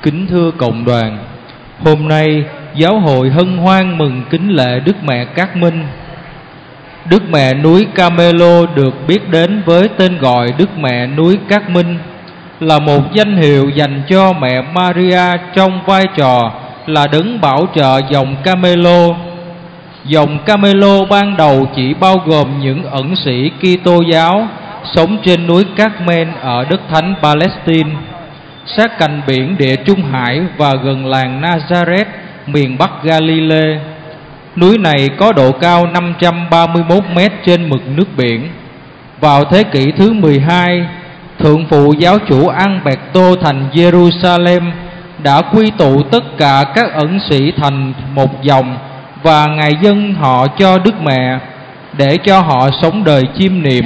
Kính thưa cộng đoàn, hôm nay giáo hội hân hoan mừng kính lễ Đức Mẹ Cát Minh. Đức Mẹ núi Carmelo được biết đến với tên gọi Đức Mẹ núi Cát Minh, là một danh hiệu dành cho mẹ Maria trong vai trò là đấng bảo trợ dòng Carmelo. Dòng Carmelo ban đầu chỉ bao gồm những ẩn sĩ Kitô giáo sống trên núi Carmel ở đất thánh Palestine, sát cạnh biển Địa Trung Hải và gần làng Nazareth, miền Bắc Galilee. Núi này có độ cao 531 mét trên mực nước biển. Vào thế kỷ thứ 12, Thượng phụ giáo chủ Alberto thành Jerusalem đã quy tụ tất cả các ẩn sĩ thành một dòng và ngài dâng họ cho Đức Mẹ để cho họ sống đời chiêm niệm.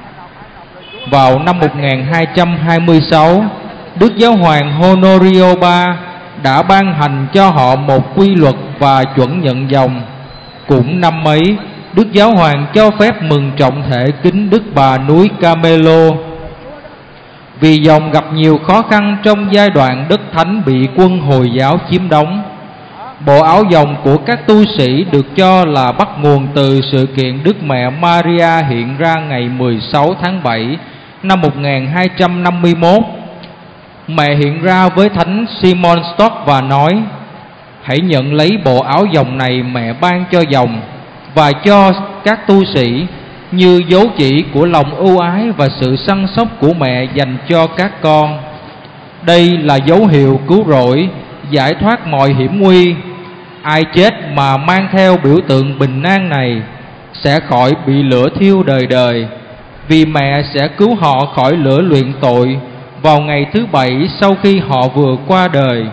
Vào năm 1226, Đức Giáo hoàng Honorio III đã ban hành cho họ một quy luật và chuẩn nhận dòng. Cũng năm ấy, Đức Giáo hoàng cho phép mừng trọng thể kính Đức Bà núi Carmelo. Vì dòng gặp nhiều khó khăn trong giai đoạn đất thánh bị quân Hồi giáo chiếm đóng, bộ áo dòng của các tu sĩ được cho là bắt nguồn từ sự kiện Đức Mẹ Maria hiện ra ngày 16 tháng 7 năm 1251. Mẹ hiện ra với Thánh Simon Stock và nói: "Hãy nhận lấy bộ áo dòng này mẹ ban cho dòng và cho các tu sĩ, như dấu chỉ của lòng ưu ái và sự săn sóc của mẹ dành cho các con. Đây là dấu hiệu cứu rỗi, giải thoát mọi hiểm nguy. Ai chết mà mang theo biểu tượng bình an này sẽ khỏi bị lửa thiêu đời đời, vì mẹ sẽ cứu họ khỏi lửa luyện tội vào ngày thứ bảy sau khi họ vừa qua đời."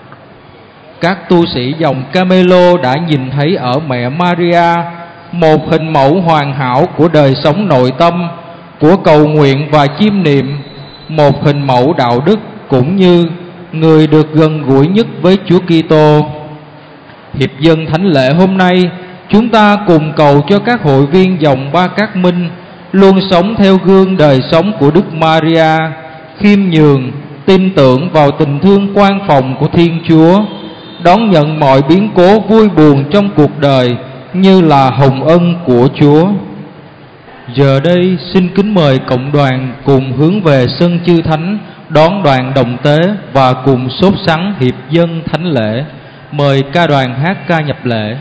Các tu sĩ dòng Carmelo đã nhìn thấy ở mẹ Maria một hình mẫu hoàn hảo của đời sống nội tâm, của cầu nguyện và chiêm niệm, một hình mẫu đạo đức cũng như người được gần gũi nhất với Chúa Kitô. Hiệp dân thánh lễ hôm nay, chúng ta cùng cầu cho các hội viên dòng Ba Cát Minh luôn sống theo gương đời sống của Đức Maria, khiêm nhường, tin tưởng vào tình thương quan phòng của Thiên Chúa, đón nhận mọi biến cố vui buồn trong cuộc đời như là hồng ân của Chúa. Giờ đây xin kính mời cộng đoàn cùng hướng về sân chư thánh đón đoàn đồng tế và cùng sốt sắng hiệp dân thánh lễ. Mời ca đoàn hát ca nhập lễ.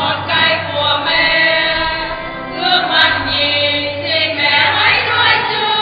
Hãy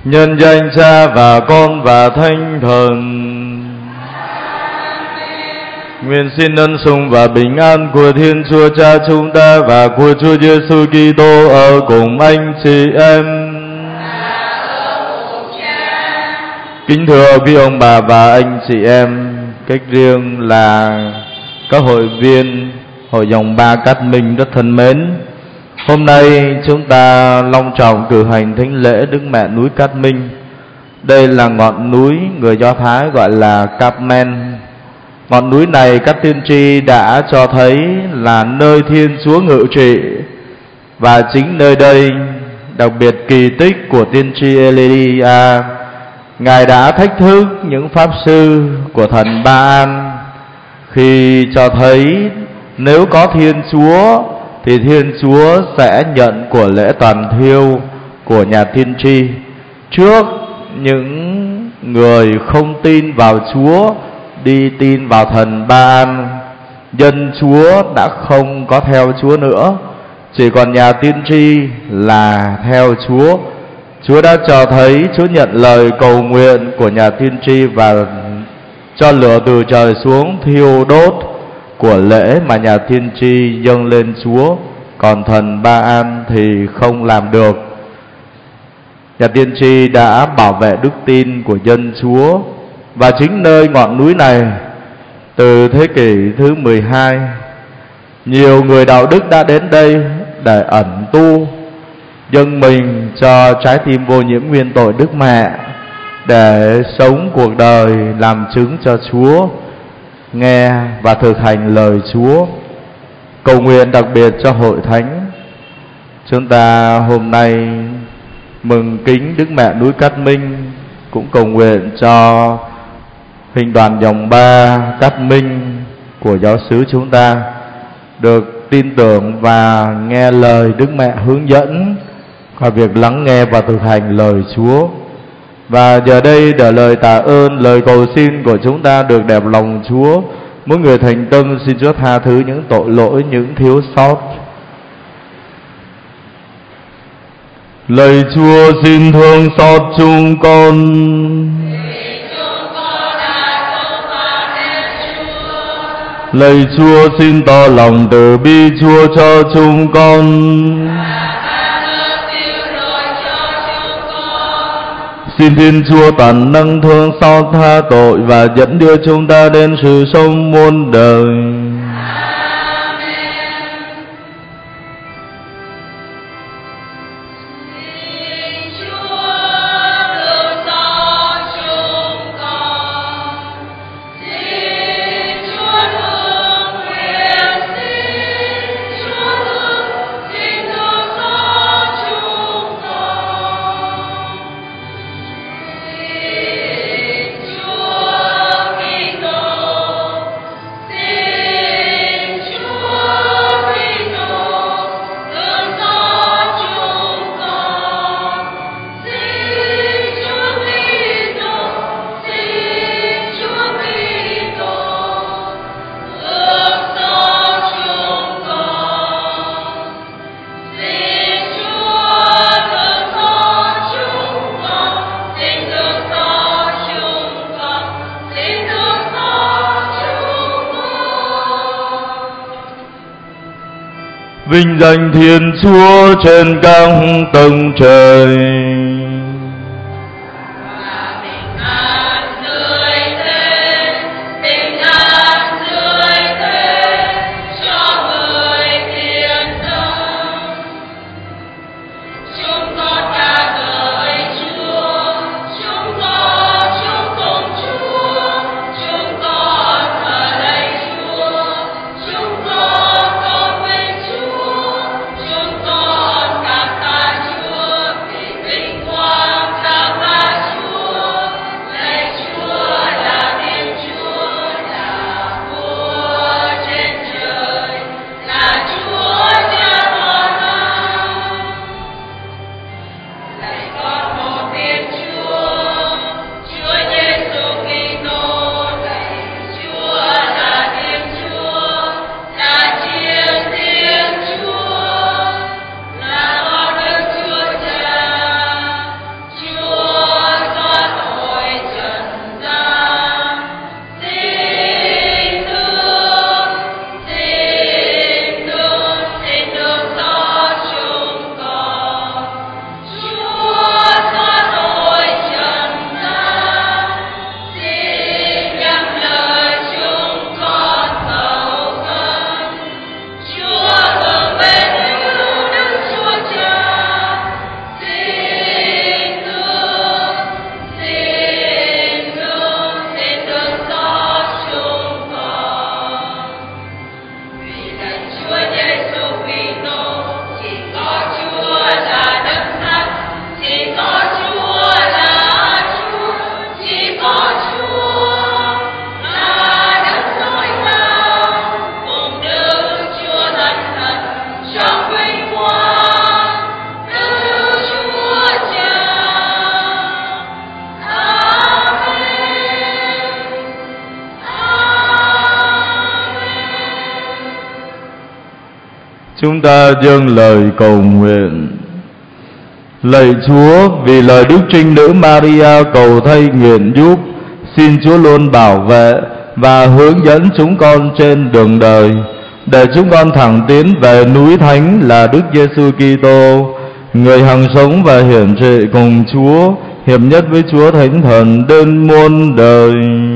nhân danh Cha và Con và Thánh Thần. Nguyện xin ân sủng và bình an của Thiên Chúa Cha chúng ta và của Chúa Giêsu Kitô ở cùng anh chị em. Kính thưa quý ông bà và anh chị em, cách riêng là các hội viên Hội dòng Ba Cát Minh rất thân mến, hôm nay chúng ta long trọng cử hành thánh lễ Đức Mẹ núi Cát Minh. Đây là ngọn núi người Do Thái gọi là Carmel. Ngọn núi này các tiên tri đã cho thấy là nơi Thiên Chúa ngự trị, và chính nơi đây, đặc biệt kỳ tích của tiên tri Elia, Ngài đã thách thức những pháp sư của thần Ba-an khi cho thấy nếu có Thiên Chúa thì Thiên Chúa sẽ nhận của lễ toàn thiêu của nhà tiên tri trước những người không tin vào Chúa đi tin vào thần Ba-an. Dân Chúa đã không có theo Chúa nữa, chỉ còn nhà tiên tri là theo Chúa. Chúa đã cho thấy Chúa nhận lời cầu nguyện của nhà tiên tri và cho lửa từ trời xuống thiêu đốt của lễ mà nhà tiên tri dâng lên Chúa, còn thần Ba-an thì không làm được. Nhà tiên tri đã bảo vệ đức tin của dân Chúa, và chính nơi ngọn núi này, từ thế kỷ thứ 12, nhiều người đạo đức đã đến đây để ẩn tu, dâng mình cho trái tim vô nhiễm nguyên tội Đức Mẹ, để sống cuộc đời làm chứng cho Chúa, nghe và thực hành lời Chúa. Cầu nguyện đặc biệt cho hội thánh. Chúng ta hôm nay mừng kính Đức Mẹ núi Cát Minh, cũng cầu nguyện cho Hình đoàn dòng Ba Cát Minh của giáo xứ chúng ta được tin tưởng và nghe lời Đức Mẹ hướng dẫn qua việc lắng nghe và thực hành lời Chúa. Và giờ đây để lời tạ ơn, lời cầu xin của chúng ta được đẹp lòng Chúa, mỗi người thành tâm xin Chúa tha thứ những tội lỗi, những thiếu sót. Lạy Chúa xin thương xót chúng con. Lạy Chúa xin tỏ lòng từ bi Chúa cho chúng con. Xin Thiên Chúa toàn năng thương xót tha tội và dẫn đưa chúng ta đến sự sống muôn đời. Vinh danh Thiên Chúa trên các tầng trời. Vinh Chúng ta dâng lời cầu nguyện. Lạy Chúa, vì lời Đức Trinh Nữ Maria cầu thay nguyện giúp, xin Chúa luôn bảo vệ và hướng dẫn chúng con trên đường đời, để chúng con thẳng tiến về núi thánh là Đức Giêsu Kitô, người hằng sống và hiển trị cùng Chúa, hiệp nhất với Chúa Thánh Thần đến muôn đời.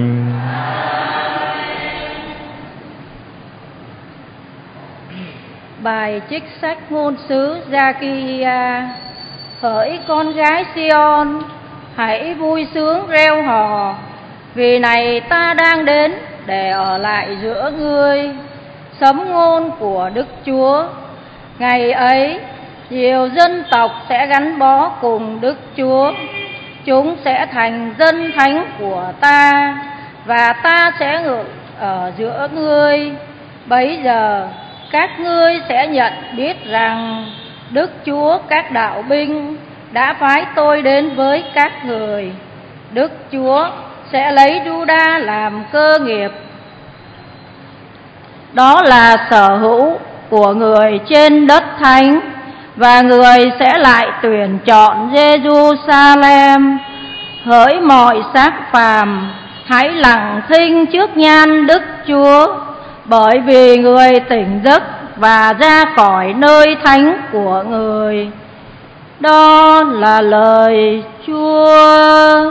Bài trích sách ngôn sứ Gia-ki-a. Hỡi con gái Sion, hãy vui sướng reo hò, vì này ta đang đến để ở lại giữa ngươi. Sấm ngôn của Đức Chúa. Ngày ấy, nhiều dân tộc sẽ gắn bó cùng Đức Chúa. Chúng sẽ thành dân thánh của ta, và ta sẽ ngự ở giữa ngươi. Bấy giờ các ngươi sẽ nhận biết rằng Đức Chúa các đạo binh đã phái tôi đến với các người. Đức Chúa sẽ lấy Giu-đa làm cơ nghiệp, đó là sở hữu của người trên đất thánh, và người sẽ lại tuyển chọn Giê-ru-sa-lem. Hỡi mọi xác phàm, hãy lặng thinh trước nhan Đức Chúa, bởi vì người tỉnh giấc và ra khỏi nơi thánh của người. Đó là lời Chúa.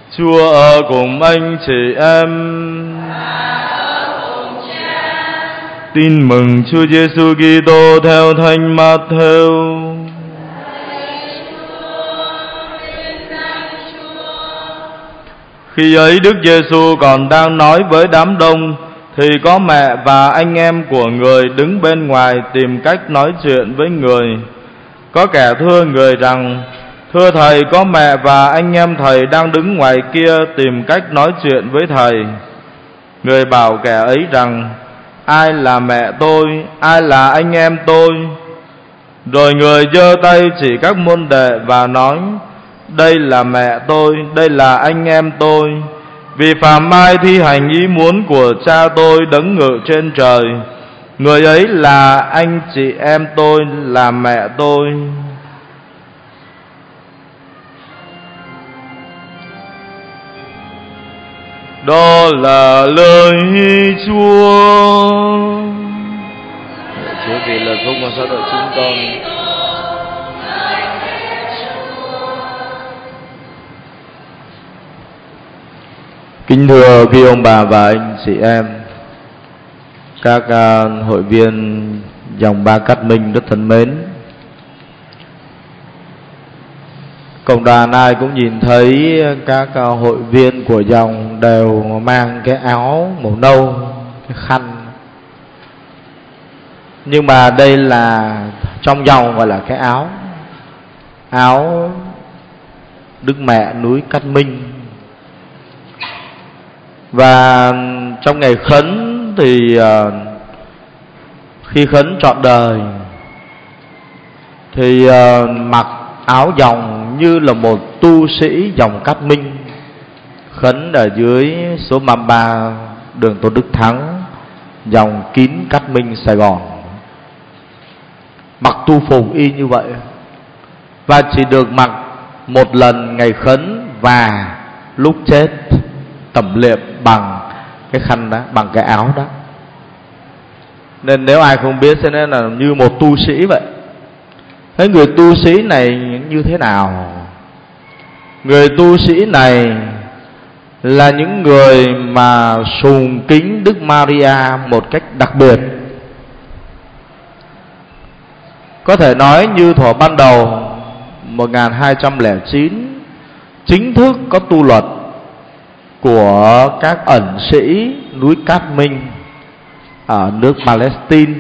Chúa ở cùng anh chị em. Tin mừng Chúa Giêsu Kitô theo Thánh Mát-thêu. Khi ấy Đức Giêsu còn đang nói với đám đông thì có mẹ và anh em của người đứng bên ngoài tìm cách nói chuyện với người. Có kẻ thưa người rằng: Thưa Thầy, có mẹ và anh em Thầy đang đứng ngoài kia tìm cách nói chuyện với Thầy. Người bảo kẻ ấy rằng: Ai là mẹ tôi, ai là anh em tôi? Rồi người giơ tay chỉ các môn đệ và nói: Đây là mẹ tôi, đây là anh em tôi. Vì phàm ai thi hành ý muốn của Cha tôi đấng ngự trên trời, người ấy là anh chị em tôi, là mẹ tôi. Đó là lời Chúa. Chúa vì lời phúc mà sao đợi chúng con. Kính thưa quý ông bà và anh chị em, các hội viên dòng Ba Cát Minh rất thân mến, cộng đoàn ai cũng nhìn thấy các hội viên của dòng đều mang cái áo màu nâu, cái khăn. Nhưng mà đây là trong dòng gọi là cái áo Đức Mẹ núi Cát Minh. Và trong ngày khấn thì khi khấn trọn đời thì mặc áo dòng như là một tu sĩ dòng Cát Minh, khấn ở dưới số 33 đường Tôn Đức Thắng, dòng kín Cát Minh, Sài Gòn. Mặc tu phục y như vậy, và chỉ được mặc một lần ngày khấn và lúc chết tẩm liệm bằng cái khăn đó, bằng cái áo đó. Nên nếu ai không biết sẽ nên là như một tu sĩ vậy. Thế người tu sĩ này như thế nào? Người tu sĩ này là những người mà sùng kính Đức Maria một cách đặc biệt. Có thể nói như thuở ban đầu 1209 chính thức có tu luật của các ẩn sĩ núi Cát Minh ở nước Palestine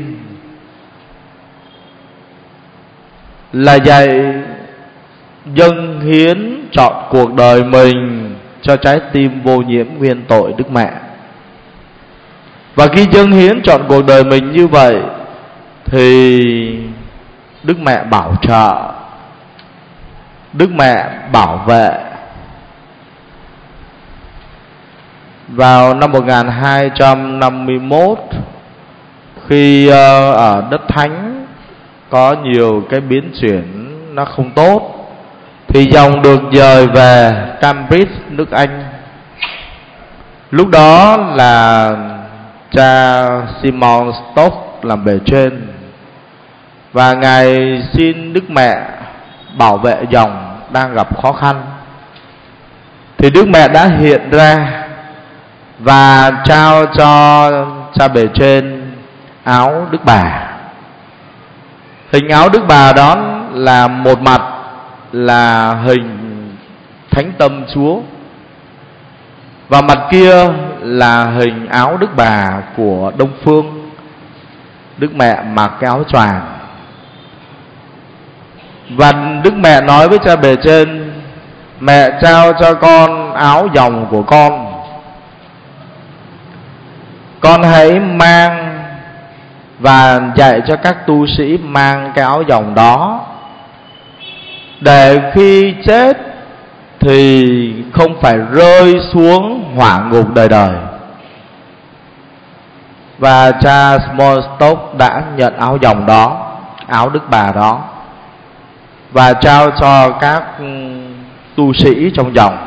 là dạy dâng hiến trọn cuộc đời mình cho trái tim vô nhiễm nguyên tội Đức Mẹ. Và khi dâng hiến trọn cuộc đời mình như vậy thì Đức Mẹ bảo trợ, Đức Mẹ bảo vệ. Vào năm 1251, khi ở đất Thánh có nhiều cái biến chuyển nó không tốt, thì dòng được dời về Cambridge, nước Anh. Lúc đó là cha Simon Stock làm bề trên, và ngài xin Đức Mẹ bảo vệ dòng đang gặp khó khăn. Thì Đức Mẹ đã hiện ra và trao cho cha bề trên áo Đức Bà. Hình áo Đức Bà đó là một mặt là hình Thánh Tâm Chúa, và mặt kia là hình áo Đức Bà của Đông Phương. Đức Mẹ mặc cái áo choàng, và Đức Mẹ nói với cha bề trên: Mẹ trao cho con áo dòng của con hãy mang và dạy cho các tu sĩ mang cái áo dòng đó, để khi chết thì không phải rơi xuống hỏa ngục đời đời. Và cha Smallstock đã nhận áo dòng đó, áo Đức Bà đó, và trao cho các tu sĩ trong dòng.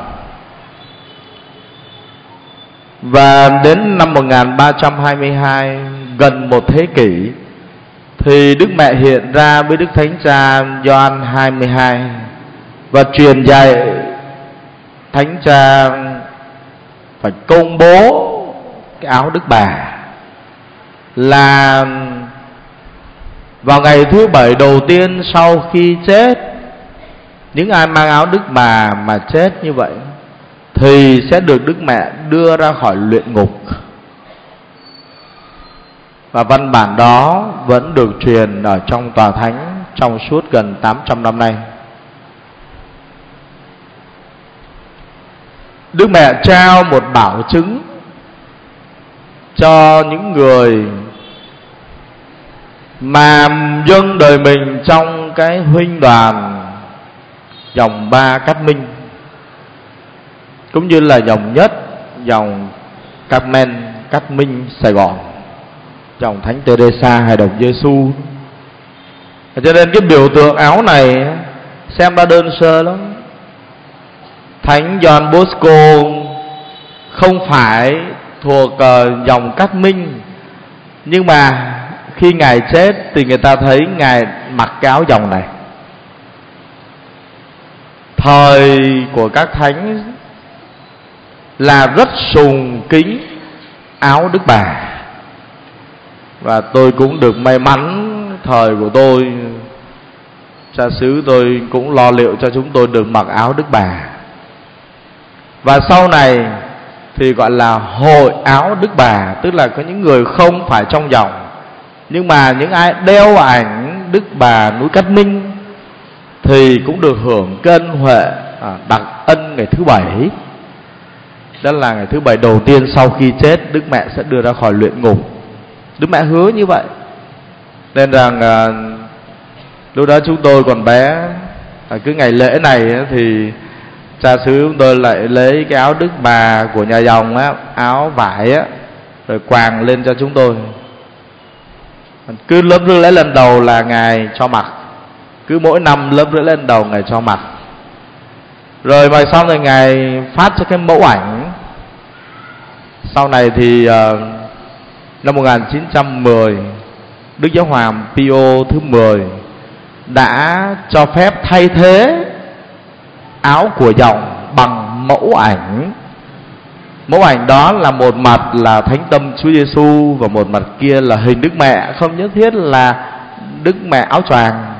Và đến năm 1322, gần một thế kỷ, thì Đức Mẹ hiện ra với Đức Thánh Cha Gioan 22 và truyền dạy thánh cha phải công bố cái áo Đức Bà là vào ngày thứ 7 đầu tiên sau khi chết. Những ai mang áo Đức Bà mà chết như vậy thì sẽ được Đức Mẹ đưa ra khỏi luyện ngục. Và văn bản đó vẫn được truyền ở trong tòa thánh trong suốt gần 800 năm nay. Đức Mẹ trao một bảo chứng cho những người mà dâng đời mình trong cái huynh đoàn dòng Ba Cát Minh, cũng như là dòng nhất, dòng Carmen Cát Minh Sài Gòn, dòng Thánh Teresa Hài Đồng Giêsu. Cho nên cái biểu tượng áo này xem ra đơn sơ lắm. Thánh Gioan Bosco không phải thuộc dòng Cát Minh, nhưng mà khi Ngài chết thì người ta thấy Ngài mặc cái áo dòng này. Thời của các thánh là rất sùng kính áo Đức Bà, và tôi cũng được may mắn thời của tôi, cha xứ tôi cũng lo liệu cho chúng tôi được mặc áo Đức Bà. Và sau này thì gọi là hội áo Đức Bà, tức là có những người không phải trong dòng, nhưng mà những ai đeo ảnh Đức Bà núi Cát Minh thì cũng được hưởng cái ân huệ đặc ân ngày thứ 7. Đó là ngày thứ 7 đầu tiên sau khi chết, Đức Mẹ sẽ đưa ra khỏi luyện ngục. Đức Mẹ hứa như vậy. Nên rằng lúc đó chúng tôi còn bé, cứ ngày lễ này thì cha xứ chúng tôi lại lấy cái áo Đức Bà của nhà dòng á, áo vải á, rồi quàng lên cho chúng tôi. Cứ lớp rưỡi lễ lần đầu là Ngài cho mặc, cứ mỗi năm lớp rưỡi lễ lần đầu Ngài cho mặc. Rồi mà xong rồi Ngài phát cho cái mẫu ảnh. Sau này thì năm 1910, Đức Giáo Hoàng Pio thứ 10 đã cho phép thay thế áo của dòng bằng mẫu ảnh. Mẫu ảnh đó là một mặt là Thánh Tâm Chúa Giêsu và một mặt kia là hình Đức Mẹ, không nhất thiết là Đức Mẹ áo choàng.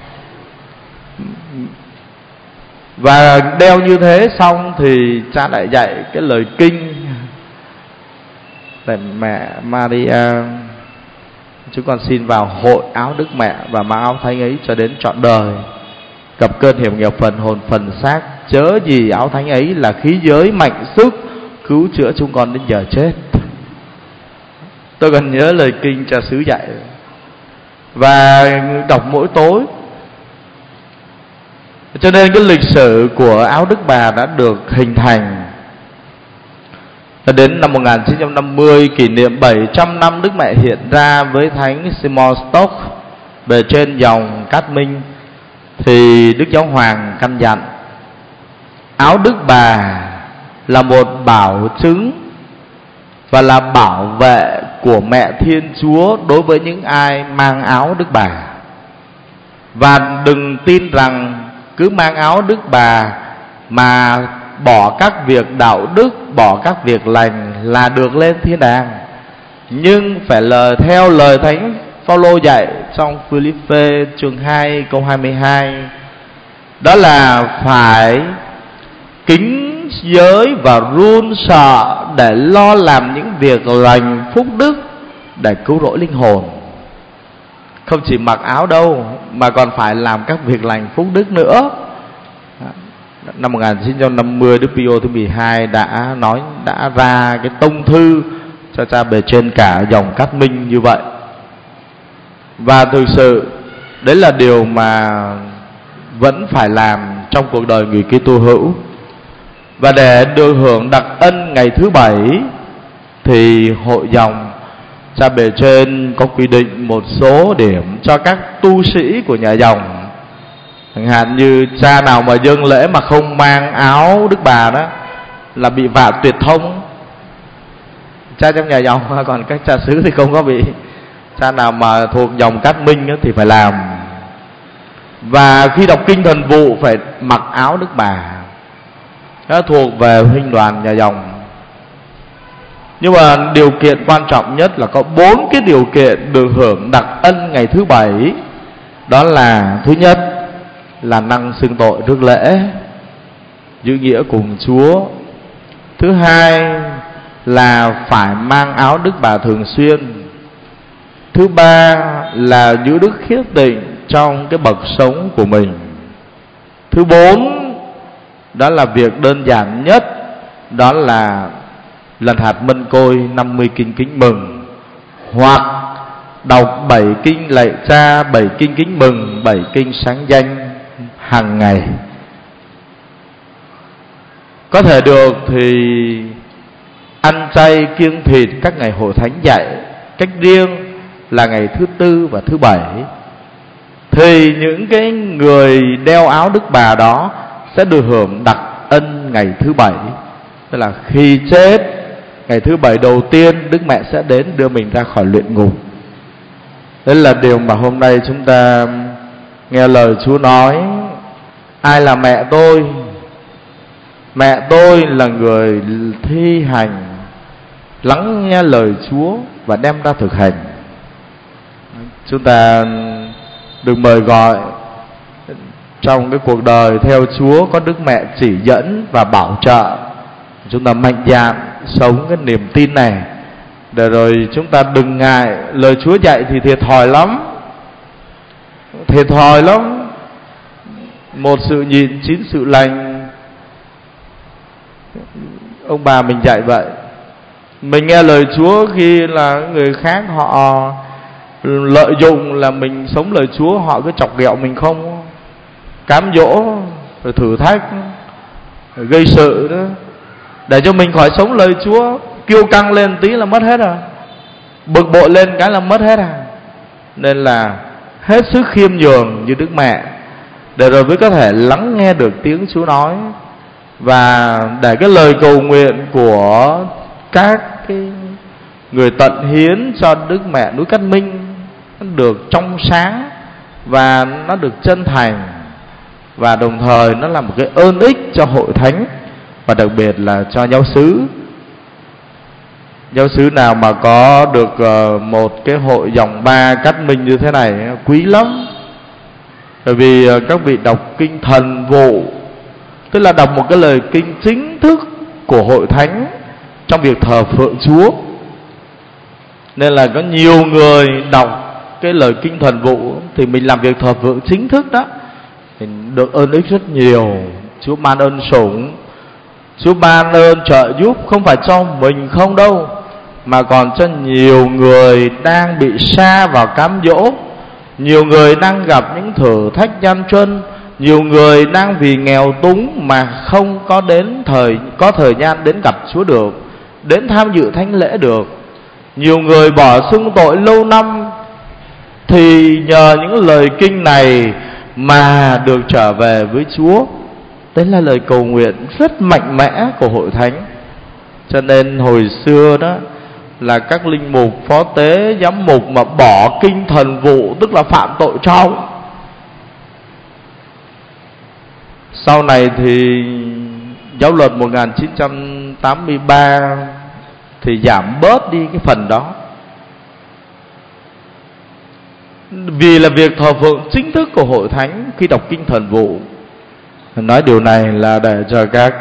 Và đeo như thế xong thì cha lại dạy cái lời kinh: Lạy Mẹ Maria, chúng con xin vào hội áo Đức Mẹ và mang áo thánh ấy cho đến trọn đời. Gặp cơn hiểm nghèo phần hồn phần xác, chớ gì áo thánh ấy là khí giới mạnh sức cứu chữa chúng con đến giờ chết. Tôi còn nhớ lời kinh cha xứ dạy và đọc mỗi tối. Cho nên cái lịch sử của áo Đức Bà đã được hình thành. Đến năm 1950, kỷ niệm 700 năm Đức Mẹ hiện ra với Thánh Simon Stock bề trên dòng Cát Minh, thì Đức Giáo Hoàng căn dặn áo Đức Bà là một bảo chứng và là bảo vệ của Mẹ Thiên Chúa đối với những ai mang áo Đức Bà. Và đừng tin rằng cứ mang áo Đức Bà mà bỏ các việc đạo đức, bỏ các việc lành là được lên thiên đàng. Nhưng phải theo lời Thánh Phaolô dạy trong Philippe chương 2 câu 22, đó là phải kính giới và run sợ để lo làm những việc lành phúc đức để cứu rỗi linh hồn. Không chỉ mặc áo đâu mà còn phải làm các việc lành phúc đức nữa. Năm 1950, Đức Pio thứ 12 đã ra cái tông thư cho cha bề trên cả dòng Cát Minh như vậy. Và thực sự đấy là điều mà vẫn phải làm trong cuộc đời người Kitô hữu. Và để được hưởng đặc ân ngày thứ 7 thì hội dòng cha bề trên có quy định một số điểm cho các tu sĩ của nhà dòng. Chẳng hạn như cha nào mà dâng lễ mà không mang áo Đức Bà đó là bị vạ tuyệt thông. Cha trong nhà dòng, còn các cha xứ thì không có bị. Cha nào mà thuộc dòng Cát Minh thì phải làm. Và khi đọc kinh thần vụ phải mặc áo Đức Bà. đã thuộc về huynh đoàn nhà dòng. Nhưng mà điều kiện quan trọng nhất là có 4 cái điều kiện được hưởng đặc ân ngày thứ bảy. Đó là thứ nhất là năng xưng tội rước lễ, giữ nghĩa cùng Chúa. Thứ hai là phải mang áo Đức Bà thường xuyên. Thứ ba là giữ đức khiết tịnh trong cái bậc sống của mình. Thứ bốn đó là việc đơn giản nhất, đó là lần hạt mân côi 50 kinh kính mừng, hoặc đọc 7 kinh lạy Cha, 7 kinh kính mừng, 7 kinh sáng danh hàng ngày. Có thể được thì ăn chay kiêng thịt các ngày hội thánh dạy, cách riêng là ngày thứ tư và thứ bảy. Thì những cái người đeo áo Đức Bà đó sẽ được hưởng đặc ân ngày thứ bảy. Tức là khi chết, ngày thứ bảy đầu tiên Đức Mẹ sẽ đến đưa mình ra khỏi luyện ngục. Đấy là điều mà hôm nay chúng ta nghe lời Chúa nói. Ai là mẹ tôi? Mẹ tôi là người thi hành, lắng nghe lời Chúa và đem ra thực hành. Chúng ta được mời gọi trong cái cuộc đời theo Chúa, có Đức Mẹ chỉ dẫn và bảo trợ. Chúng ta mạnh dạn sống cái niềm tin này, để rồi chúng ta đừng ngại. Lời Chúa dạy thì thiệt thòi lắm, thiệt thòi lắm. Một sự nhịn 9 sự lành. Ông bà mình dạy vậy. Mình nghe lời Chúa khi là người khác họ lợi dụng là mình sống lời Chúa, họ cứ chọc ghẹo mình không, cám dỗ, rồi thử thách, rồi gây sự đó, để cho mình khỏi sống lời Chúa. Kiêu căng lên tí là mất hết rồi, bực bội lên cái là mất hết à. Nên là hết sức khiêm nhường như Đức Mẹ, để rồi mới có thể lắng nghe được tiếng Chúa nói. Và để cái lời cầu nguyện của các cái người tận hiến cho Đức Mẹ núi Cát Minh nó được trong sáng và nó được chân thành, và đồng thời nó là một cái ơn ích cho hội thánh, và đặc biệt là cho giáo xứ. Giáo xứ nào mà có được một cái hội dòng 3 Cát Minh như thế này quý lắm. Bởi vì các vị đọc kinh thần vụ, tức là đọc một cái lời kinh chính thức của hội thánh trong việc thờ phượng Chúa. Nên là có nhiều người đọc cái lời kinh thần vụ thì mình làm việc thờ phượng chính thức đó, mình được ơn ích rất nhiều. Chúa ban ơn sủng, Chúa ban ơn trợ giúp, không phải cho mình không đâu, mà còn cho nhiều người đang bị sa vào cám dỗ, nhiều người đang gặp những thử thách gian truân, nhiều người đang vì nghèo túng mà không có có thời gian đến gặp Chúa được, đến tham dự thánh lễ được. Nhiều người bỏ xưng tội lâu năm, thì nhờ những lời kinh này mà được trở về với Chúa. Đấy là lời cầu nguyện rất mạnh mẽ của hội thánh. Cho nên hồi xưa đó là các linh mục, phó tế, giám mục mà bỏ kinh thần vụ tức là phạm tội trọng. Sau này thì giáo luật 1983 thì giảm bớt đi cái phần đó, vì là việc thờ phượng chính thức của hội thánh khi đọc kinh thần vụ. Nói điều này là để cho các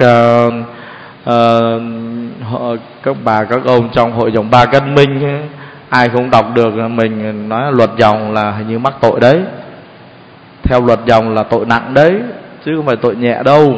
bà các ông trong hội dòng 3 Cát Minh, ai không đọc được mình nói là luật dòng là hình như mắc tội đấy. Theo luật dòng là tội nặng đấy, chứ không phải tội nhẹ đâu.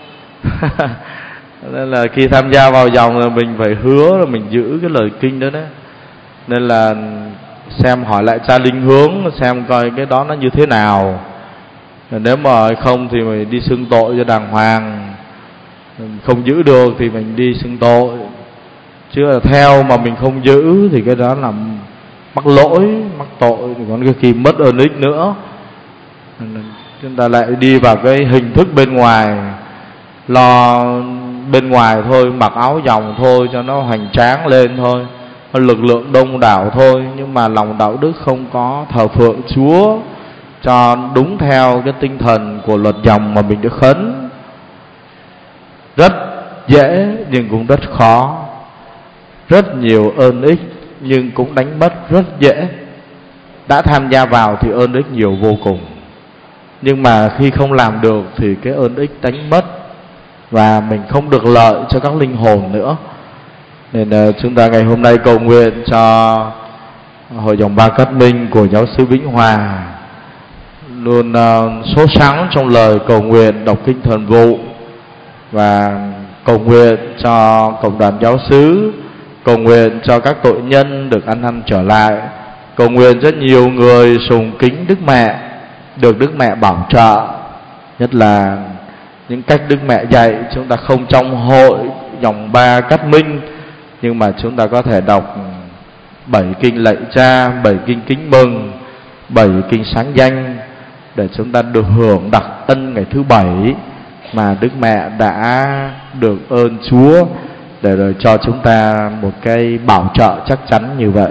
Nên là khi tham gia vào dòng là mình phải hứa là mình giữ cái lời kinh đó đấy. Nên là xem hỏi lại cha linh hướng, xem coi cái đó nó như thế nào. Nếu mà không thì mình đi xưng tội cho đàng hoàng, không giữ được thì mình đi xưng tội. Chứ là theo mà mình không giữ thì cái đó là mắc lỗi, mắc tội, thì còn cái khi mất ơn ích nữa. Chúng ta lại đi vào cái hình thức bên ngoài, lo bên ngoài thôi, mặc áo dòng thôi cho nó hoành tráng lên thôi, lực lượng đông đảo thôi, nhưng mà lòng đạo đức không có thờ phượng Chúa cho đúng theo cái tinh thần của luật dòng mà mình được khấn. Rất dễ nhưng cũng rất khó, rất nhiều ơn ích nhưng cũng đánh mất rất dễ. Đã tham gia vào thì ơn ích nhiều vô cùng, nhưng mà khi không làm được thì cái ơn ích đánh mất, và mình không được lợi cho các linh hồn nữa. Nên chúng ta ngày hôm nay cầu nguyện cho Hội dòng Ba Cát Minh của Giáo sư Vĩnh Hòa luôn sốt sắng trong lời cầu nguyện đọc kinh thần vụ, và cầu nguyện cho cộng đoàn giáo xứ, cầu nguyện cho các tội nhân được ăn năn trở lại, cầu nguyện rất nhiều người sùng kính Đức Mẹ được Đức Mẹ bảo trợ. Nhất là những cách Đức Mẹ dạy, chúng ta không trong hội dòng Ba Cát Minh, nhưng mà chúng ta có thể đọc 7 kinh lạy Cha, 7 kinh kính mừng, 7 kinh sáng danh, để chúng ta được hưởng đặc ân ngày thứ 7 mà Đức Mẹ đã được ơn Chúa, để rồi cho chúng ta một cái bảo trợ chắc chắn như vậy.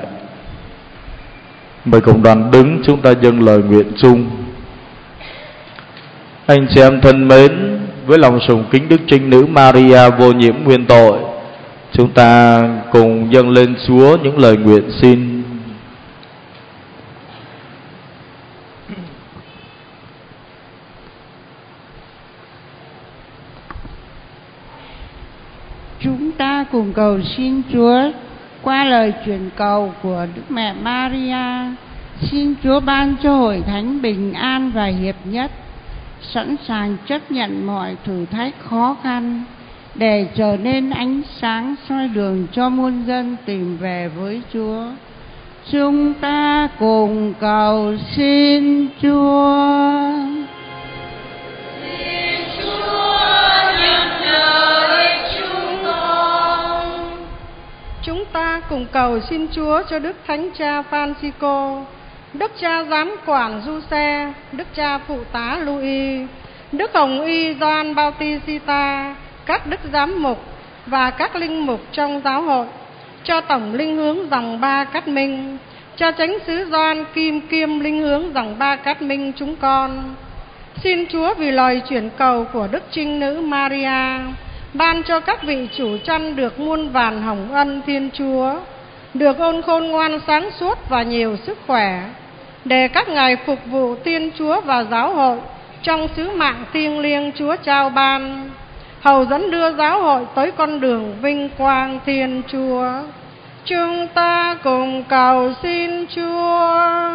Mời cộng đoàn đứng, chúng ta dâng lời nguyện chung. Anh chị em thân mến, với lòng sùng kính Đức Trinh Nữ Maria vô nhiễm nguyên tội, chúng ta cùng dâng lên Chúa những lời nguyện xin. Chúng ta cùng cầu xin Chúa qua lời truyền cầu của Đức Mẹ Maria, xin Chúa ban cho hội thánh bình an và hiệp nhất, sẵn sàng chấp nhận mọi thử thách khó khăn để trở nên ánh sáng soi đường cho muôn dân tìm về với Chúa. Chúng ta cùng cầu xin Chúa. Xin Chúa nhận lời chúng con. Chúng ta cùng cầu xin Chúa cho Đức Thánh Cha Francisco, Đức Cha Giám quản Giuse, Đức Cha Phụ tá Louis, Đức Hồng Y Gioan Bautista, các đức giám mục và các linh mục trong giáo hội, cho tổng linh hướng dòng Ba Cát Minh, cho chánh sứ Gioan Kim kiêm linh hướng dòng Ba Cát Minh chúng con. Xin Chúa vì lời chuyển cầu của Đức Trinh Nữ Maria, ban cho các vị chủ chăn được muôn vàn hồng ân Thiên Chúa, được ôn khôn ngoan sáng suốt và nhiều sức khỏe, để các ngài phục vụ Thiên Chúa và giáo hội trong sứ mạng thiêng liêng Chúa trao ban, hầu dẫn đưa giáo hội tới con đường vinh quang Thiên Chúa. Chúng ta cùng cầu xin Chúa.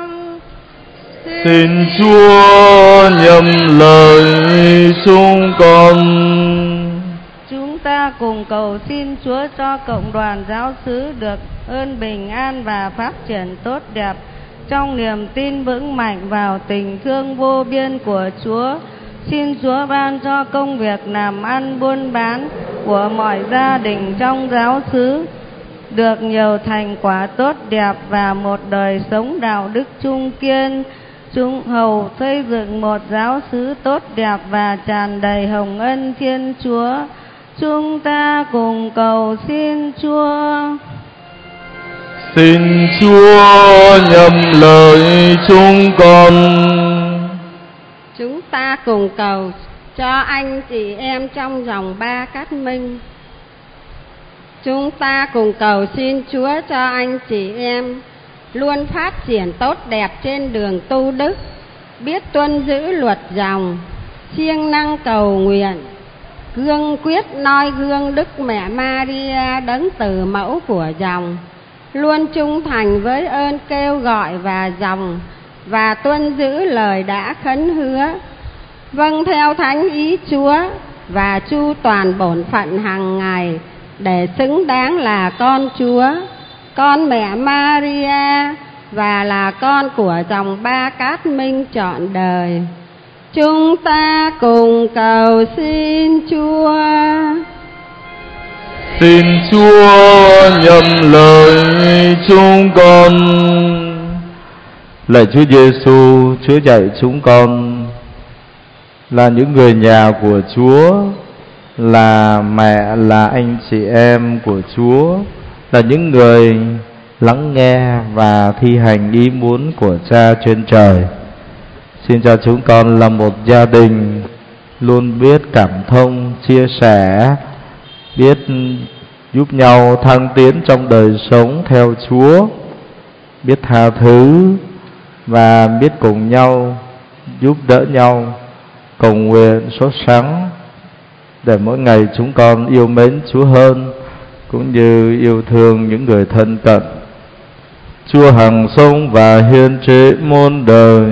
Xin Chúa nhậm lời chúng con. Chúng ta cùng cầu xin Chúa cho cộng đoàn giáo xứ được ơn bình an và phát triển tốt đẹp trong niềm tin vững mạnh vào tình thương vô biên của Chúa. Xin Chúa ban cho công việc làm ăn buôn bán của mọi gia đình trong giáo xứ được nhiều thành quả tốt đẹp và một đời sống đạo đức trung kiên, chúng hầu xây dựng một giáo xứ tốt đẹp và tràn đầy hồng ân Thiên Chúa. Chúng ta cùng cầu xin Chúa. Xin Chúa nhậm lời chúng con. Chúng ta cùng cầu cho anh chị em trong dòng Ba Cát Minh. Chúng ta cùng cầu xin Chúa cho anh chị em luôn phát triển tốt đẹp trên đường tu đức, biết tuân giữ luật dòng, siêng năng cầu nguyện, cương quyết noi gương Đức Mẹ Maria đấng từ mẫu của dòng, luôn trung thành với ơn kêu gọi và dòng, và tuân giữ lời đã khấn hứa, vâng theo thánh ý Chúa và chu toàn bổn phận hàng ngày để xứng đáng là con Chúa, con Mẹ Maria và là con của dòng Ba Cát Minh trọn đời. Chúng ta cùng cầu xin Chúa. Xin Chúa nhậm lời chúng con. Lạy Chúa Giêsu, Chúa dạy chúng con là những người nhà của Chúa, là mẹ, là anh chị em của Chúa, là những người lắng nghe và thi hành ý muốn của Cha trên trời. Xin cho chúng con là một gia đình luôn biết cảm thông, chia sẻ, biết giúp nhau thăng tiến trong đời sống theo Chúa, biết tha thứ và biết cùng nhau giúp đỡ nhau, cầu nguyện sốt sắng để mỗi ngày chúng con yêu mến Chúa hơn, cũng như yêu thương những người thân cận. Chúa hằng sống và hiên chế muôn đời.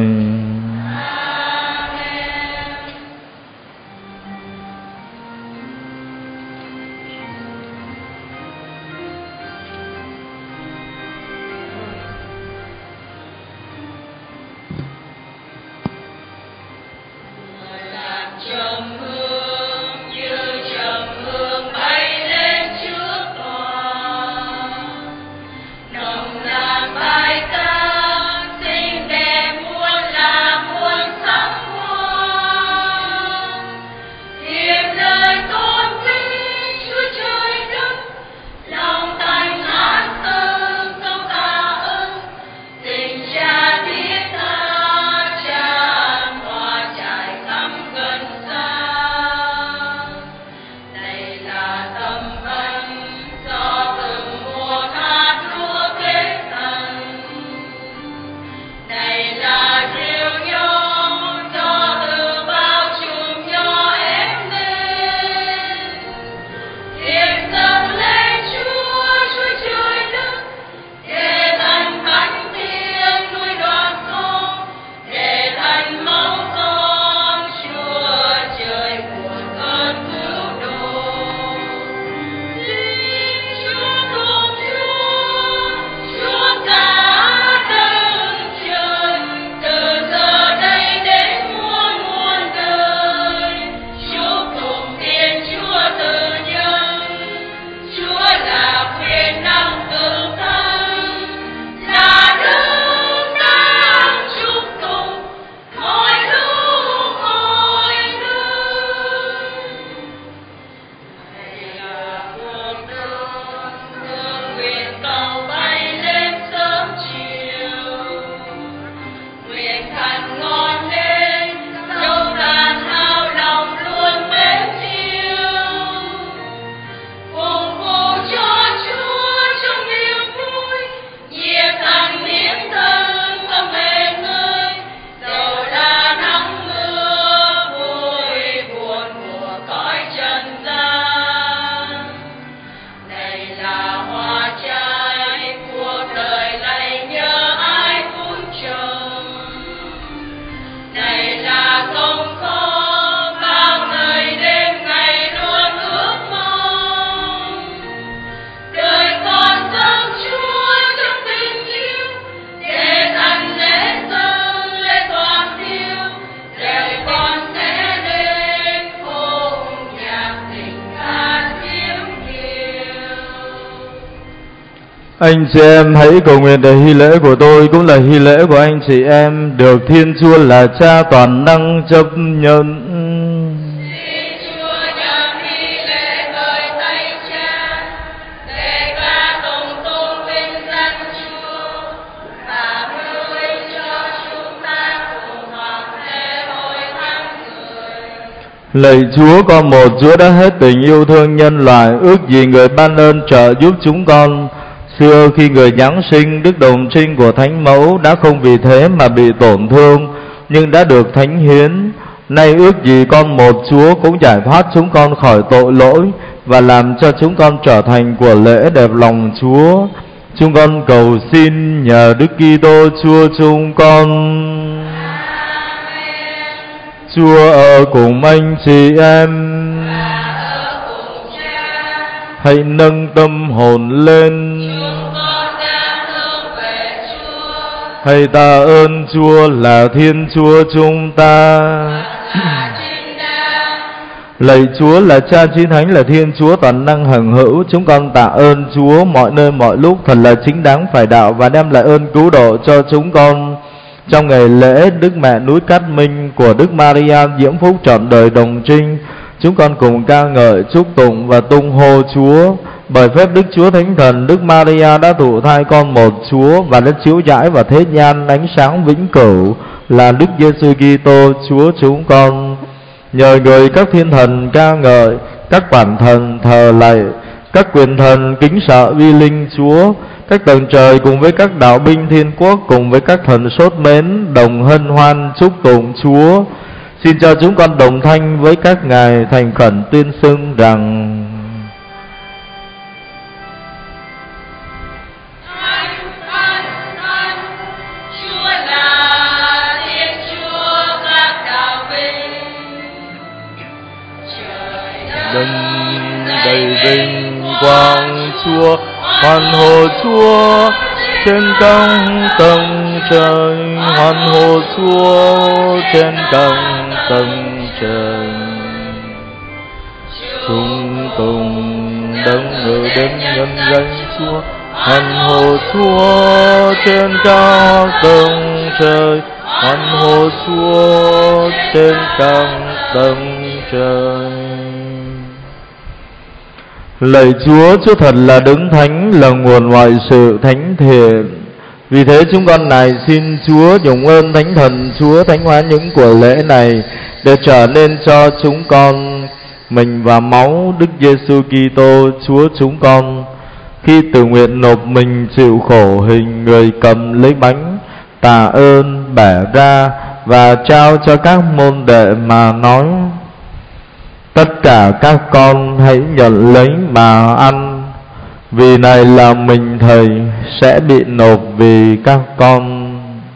Anh chị em hãy cầu nguyện để hy lễ của tôi cũng là hy lễ của anh chị em được Thiên Chúa là Cha toàn năng chấp nhận. Lạy Chúa, con một Chúa đã hết tình yêu thương nhân loại, ước gì người ban ơn trợ giúp chúng con. Xưa khi người Giáng sinh, Đức Đồng Trinh của Thánh Mẫu đã không vì thế mà bị tổn thương, nhưng đã được thánh hiến. Nay ước gì con một Chúa cũng giải thoát chúng con khỏi tội lỗi và làm cho chúng con trở thành của lễ đẹp lòng Chúa. Chúng con cầu xin nhờ Đức Kitô Chúa chúng con. Chúa ở cùng anh chị em. Hãy nâng tâm hồn lên. Hãy tạ ơn Chúa là Thiên Chúa chúng ta. Lạy Chúa là Cha Chí Thánh, là Thiên Chúa toàn năng hằng hữu, chúng con tạ ơn Chúa mọi nơi mọi lúc thật là chính đáng phải đạo và đem lại ơn cứu độ cho chúng con. Trong ngày lễ Đức Mẹ núi Cát Minh của Đức Maria diễm phúc trọn đời đồng trinh, chúng con cùng ca ngợi, chúc tụng và tung hô Chúa. Bởi phép Đức Chúa Thánh Thần, Đức Maria đã thụ thai con một Chúa và đã chiếu rải vào thế gian ánh sáng vĩnh cửu là Đức Giêsu Kitô Chúa chúng con. nhờ người các thiên thần ca ngợi, các quản thần thờ lạy, các quyền thần kính sợ uy linh Chúa, các tầng trời cùng với các đạo binh thiên quốc cùng với các thần sốt mến đồng hân hoan chúc tụng Chúa. Xin cho chúng con đồng thanh với các ngài thành khẩn tuyên xưng rằng: Chúa là Thiên Chúa các đạo binh, trời đất đầy vinh quang Chúa, hoan hô Chúa trên các tầng trời, hoan hô Chúa trên các tầng trời. Chúng cùng đấng ngự đến nhân danh Chúa, hoan hô Chúa trên các tầng trời, hoan hô Chúa trên các tầng trời. Lạy Chúa, Chúa thật là đấng thánh, là nguồn mọi sự thánh thiện. Vì thế chúng con này xin Chúa dùng ơn Thánh Thần Chúa thánh hóa những của lễ này, để trở nên cho chúng con mình và máu Đức Giêsu Kitô Chúa chúng con, khi tự nguyện nộp mình chịu khổ hình người cầm lấy bánh, tạ ơn bẻ ra và trao cho các môn đệ mà nói: tất cả các con hãy nhận lấy mà ăn, vì này là mình Thầy sẽ bị nộp vì các con.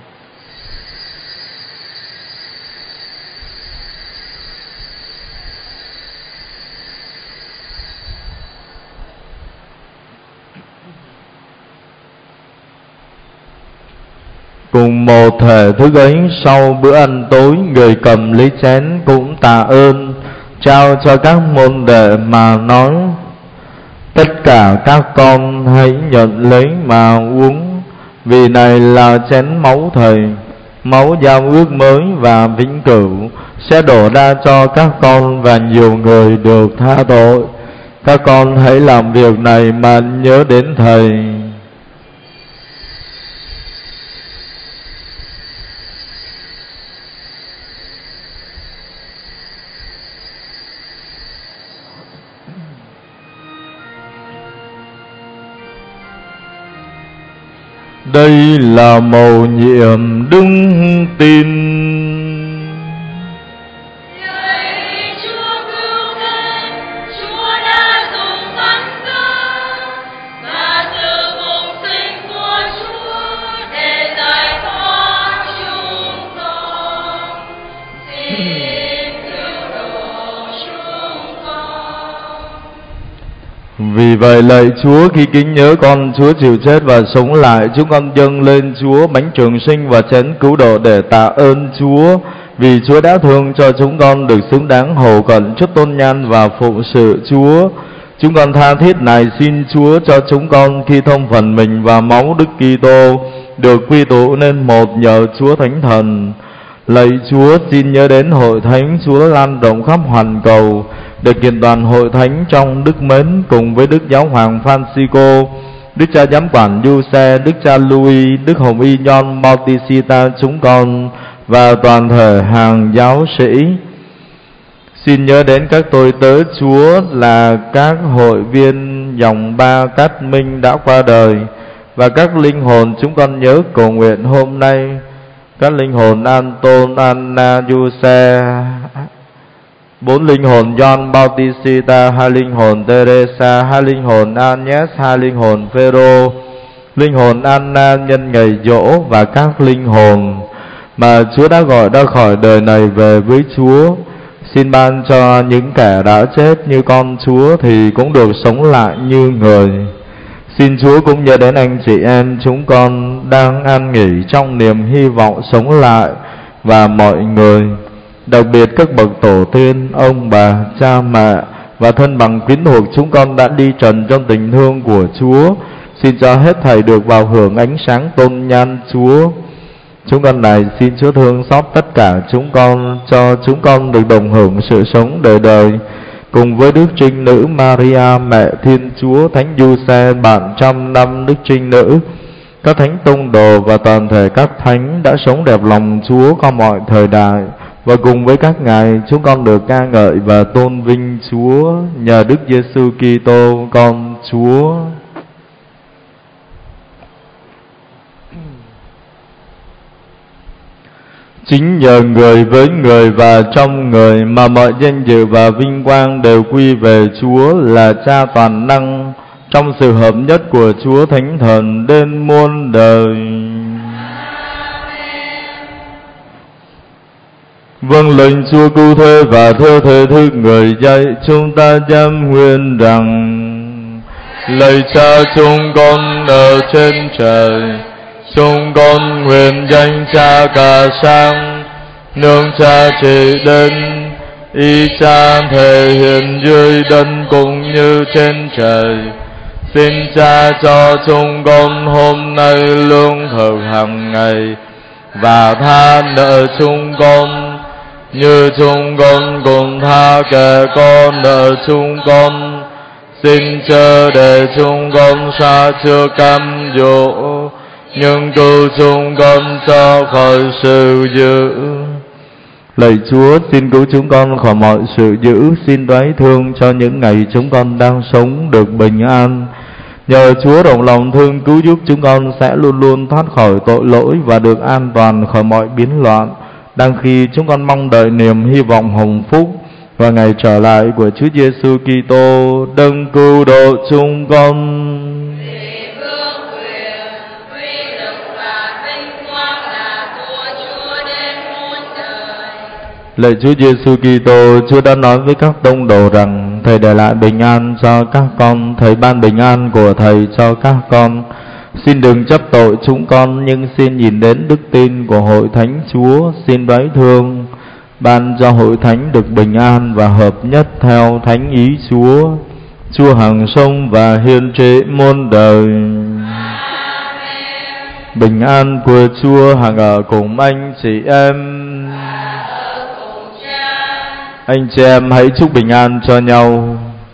Cùng một thể thức ấy, sau bữa ăn tối, người cầm lấy chén cũng tạ ơn, trao cho các môn đệ mà nói: tất cả các con hãy nhận lấy mà uống, vì này là chén máu Thầy, máu giao ước mới và vĩnh cửu, sẽ đổ ra cho các con và nhiều người được tha tội. Các con hãy làm việc này mà nhớ đến Thầy. Đây là mầu nhiệm đức tin. Lạy Chúa cứu thế, Chúa đã dùng thánh giá và sự phục sinh của Chúa để giải thoát chúng con. Xin cứu độ chúng con. Vì vậy lạy Chúa, khi kính nhớ con Chúa chịu chết và sống lại, chúng con dâng lên Chúa bánh trường sinh và chén cứu độ để tạ ơn Chúa, vì Chúa đã thương cho chúng con được xứng đáng hầu cận trước tôn nhan và phụng sự Chúa. Chúng con tha thiết này xin Chúa cho chúng con khi thông phần mình và máu Đức Kitô được quy tụ nên một nhờ Chúa Thánh Thần. Lạy Chúa, xin nhớ đến hội thánh Chúa lan rộng khắp hoàn cầu, để kiện toàn hội thánh trong đức mến cùng với Đức Giáo hoàng Francisco, Đức cha giám quản Giuse, Đức cha Louis, Đức Hồng Y John Bautista chúng con và toàn thể hàng giáo sĩ. Xin nhớ đến các tôi tớ Chúa là các hội viên dòng Ba Cát Minh đã qua đời, và các linh hồn chúng con nhớ cầu nguyện hôm nay: các linh hồn Anton, Anna, Giuse, 4 linh hồn John Bautista, 2 linh hồn Teresa, 2 linh hồn Agnes, 2 linh hồn Phêrô, linh hồn Anna nhân ngày giỗ, và các linh hồn mà Chúa đã gọi ra khỏi đời này về với Chúa. Xin ban cho những kẻ đã chết như con Chúa thì cũng được sống lại như người. Xin Chúa cũng nhớ đến anh chị em chúng con đang an nghỉ trong niềm hy vọng sống lại, và mọi người, đặc biệt các bậc tổ tiên, ông bà, cha mẹ và thân bằng quyến thuộc chúng con đã đi trần trong tình thương của Chúa. Xin cho hết thảy được vào hưởng ánh sáng tôn nhan Chúa. Chúng con này xin Chúa thương xót tất cả chúng con, cho chúng con được đồng hưởng sự sống đời đời cùng với Đức Trinh Nữ Maria mẹ Thiên Chúa, Thánh Giuse bạn trăm năm Đức Trinh Nữ, các thánh tông đồ và toàn thể các thánh đã sống đẹp lòng Chúa qua mọi thời đại, và cùng với các ngài chúng con được ca ngợi và tôn vinh Chúa nhờ Đức Giêsu Kitô con Chúa. Chính nhờ người với người và trong người mà mọi danh dự và vinh quang đều quy về Chúa là Cha toàn năng, trong sự hợp nhất của Chúa Thánh Thần đến muôn đời. Vâng lệnh Chúa cứu thế và theo thể thức người dạy, chúng ta dám nguyện rằng: lạy Cha chúng con ở trên trời, chúng con nguyện danh Cha cả sáng, nương Cha trị đến, ý Cha thể hiện dưới đất cũng như trên trời. Xin Cha cho chúng con hôm nay lương thực hàng ngày, và tha nợ chúng con như chúng con cũng tha kẻ có nợ chúng con. Xin chớ để chúng con sa chưa cam dỗ, nhưng cứu chúng con cho khỏi sự dữ. Lạy Chúa, xin cứu chúng con khỏi mọi sự dữ. Xin đoái thương cho những ngày chúng con đang sống được bình an. Nhờ Chúa rộng lòng thương cứu giúp, chúng con sẽ luôn luôn thoát khỏi tội lỗi và được an toàn khỏi mọi biến loạn, đang khi chúng con mong đợi niềm hy vọng hồng phúc và ngày trở lại của Chúa Giêsu Kitô đấng cứu độ chúng con. Lạy Chúa Giêsu Kitô, Chúa đã nói với các tông đồ rằng Thầy để lại bình an cho các con, Thầy ban bình an của Thầy cho các con. Xin đừng chấp tội chúng con, nhưng xin nhìn đến đức tin của hội thánh Chúa. Xin đoái thương, ban cho hội thánh được bình an và hợp nhất theo thánh ý Chúa. Chúa hằng sống và hiên trị muôn đời. Bình an của Chúa hằng ở cùng anh chị em. Anh chị em hãy chúc bình an cho nhau.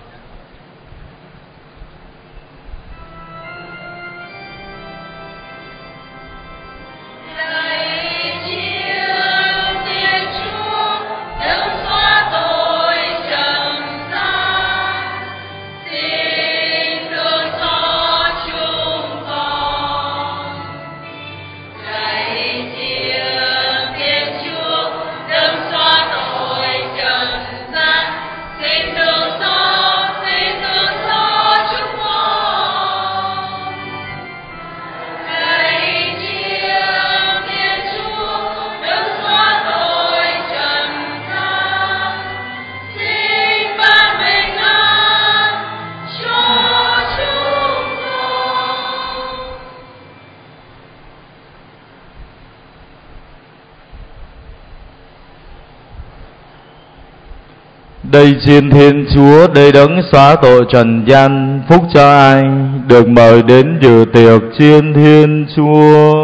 Đây chiên Thiên Chúa, đây đấng xóa tội trần gian, phúc cho ai được mời đến dự tiệc chiên Thiên Chúa.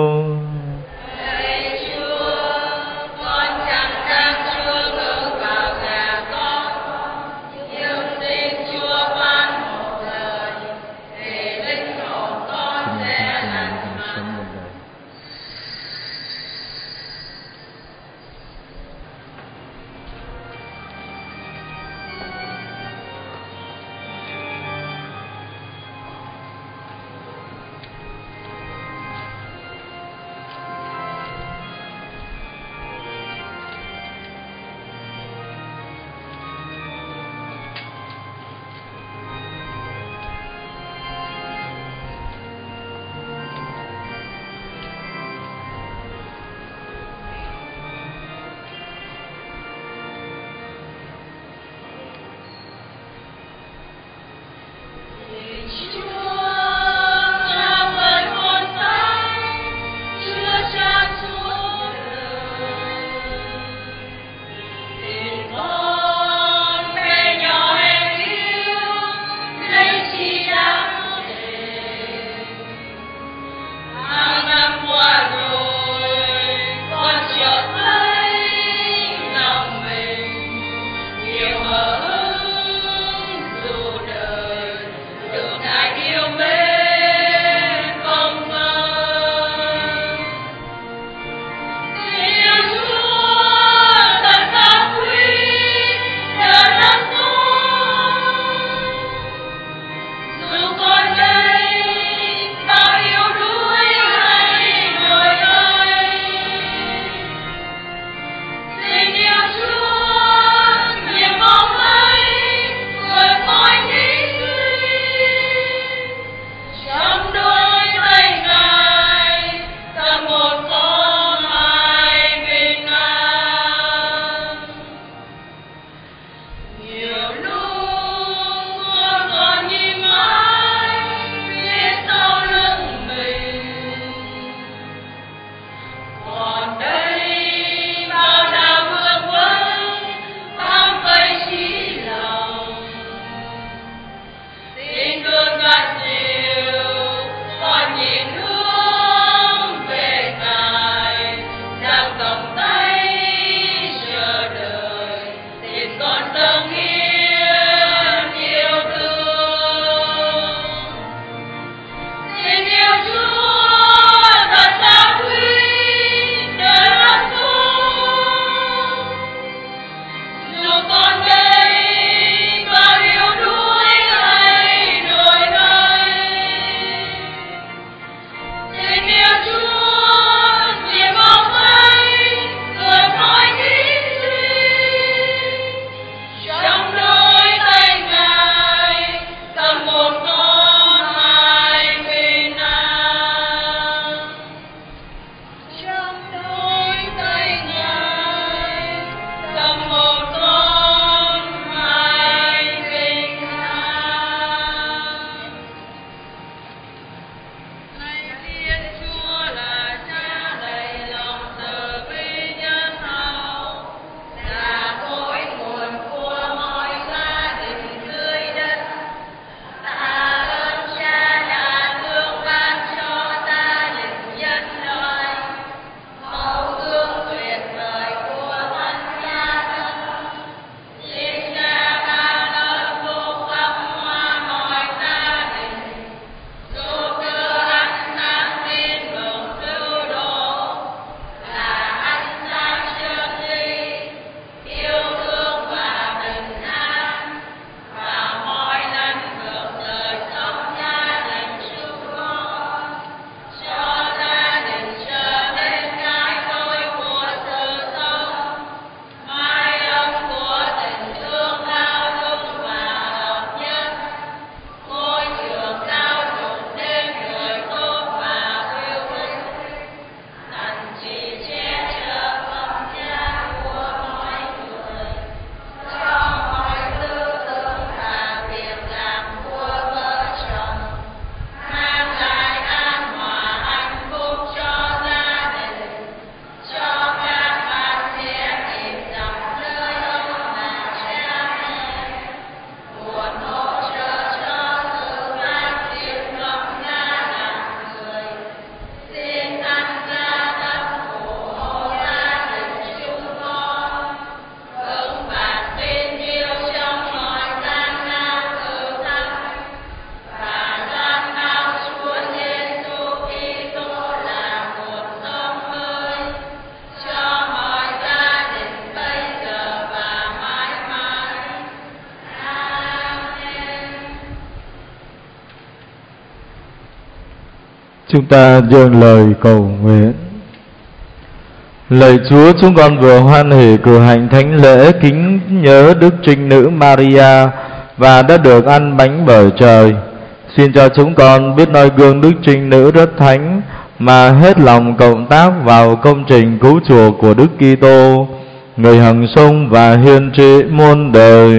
Chúng ta dâng lời cầu nguyện. Lạy Chúa, chúng con vừa hoan hỉ cử hành thánh lễ kính nhớ Đức Trinh Nữ Maria và đã được ăn bánh bởi trời. Xin cho chúng con biết noi gương Đức Trinh Nữ rất thánh mà hết lòng cộng tác vào công trình cứu chuộc của Đức Kitô, người hằng sống và hiên trị muôn đời.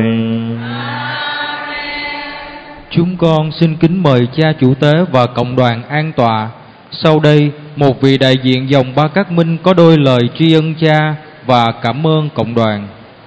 Chúng con xin kính mời cha chủ tế và cộng đoàn an tọa. Sau đây, một vị đại diện dòng Ba Cát Minh có đôi lời tri ân cha và cảm ơn cộng đoàn.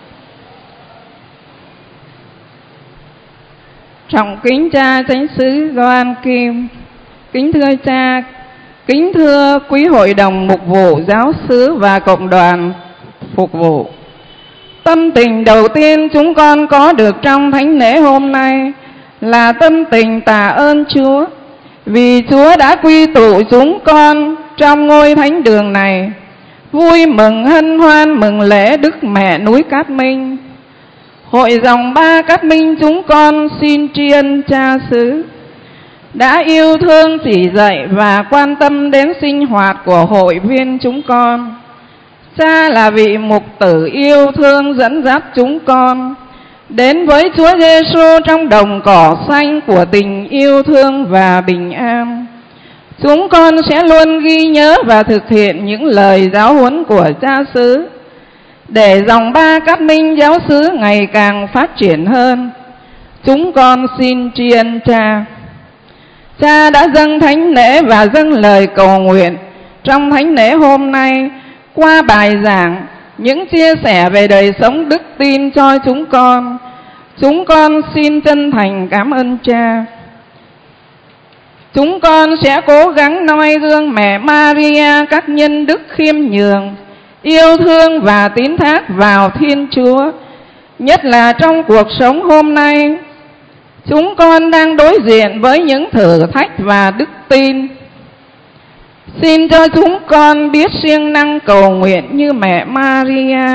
Trọng kính cha Chánh xứ Gioan Kim, kính thưa cha, kính thưa quý hội đồng mục vụ, giáo xứ và cộng đoàn phục vụ. Tâm tình đầu tiên chúng con có được trong thánh lễ hôm nay là tâm tình tạ ơn Chúa, vì Chúa đã quy tụ chúng con trong ngôi thánh đường này, vui mừng hân hoan mừng lễ Đức Mẹ núi Cát Minh. Hội dòng Ba Cát Minh chúng con xin tri ân cha xứ đã yêu thương chỉ dạy và quan tâm đến sinh hoạt của hội viên chúng con. Cha là vị mục tử yêu thương dẫn dắt chúng con đến với Chúa Giêsu trong đồng cỏ xanh của tình yêu thương và bình an. Chúng con sẽ luôn ghi nhớ và thực hiện những lời giáo huấn của cha xứ để dòng Ba Cát Minh giáo xứ ngày càng phát triển hơn. Chúng con xin tri ân cha. Cha đã dâng thánh lễ và dâng lời cầu nguyện trong thánh lễ hôm nay qua bài giảng, những chia sẻ về đời sống đức tin cho chúng con. Chúng con xin chân thành cảm ơn cha. Chúng con sẽ cố gắng noi gương mẹ Maria các nhân đức khiêm nhường, yêu thương và tín thác vào Thiên Chúa, nhất là trong cuộc sống hôm nay. Chúng con đang đối diện với những thử thách và đức tin. Xin cho chúng con biết siêng năng cầu nguyện như mẹ Maria.